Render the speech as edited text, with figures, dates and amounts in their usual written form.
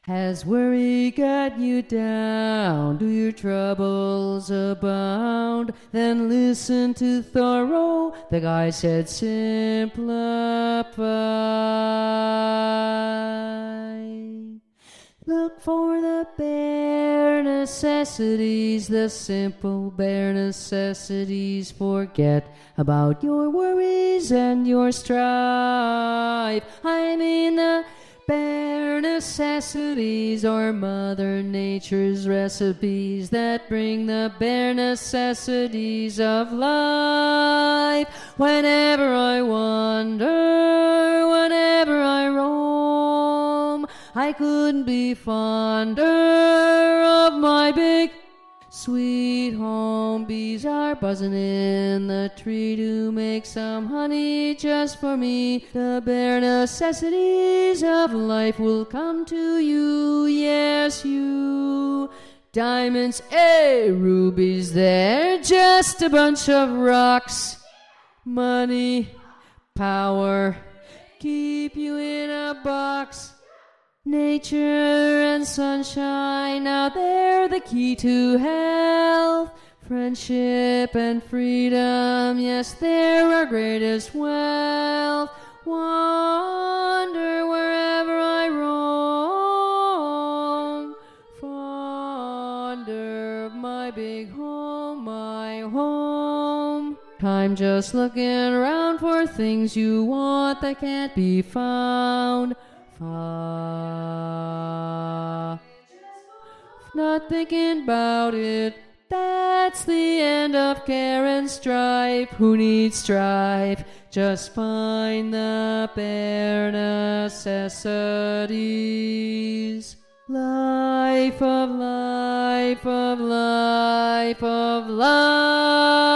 Has worry got you down? Do your troubles abound? Then listen to Thoreau. The guy said simplify. Look for the bare necessities, the simple bare necessities. Forget about your worries and your strife. I mean the bare necessities are Mother Nature's recipes that bring the bare necessities of life. Whenever I wander, whenever I roam, I couldn't be fonder of my big sweet home. Bees are buzzing in the tree to make some honey just for me. The bare necessities of life will come to you, yes, you. Diamonds, rubies, they're just a bunch of rocks. Money, power, keep you in a box. Nature and sunshine, now they're the key to health. Friendship and freedom, yes, they're our greatest wealth. Wander wherever I roam, fonder of my big home, my home. I'm just looking around for things you want that can't be found. Not thinking about it. That's the end of care and strife. Who needs strife? Just find the bare necessities. Life of life of life of life.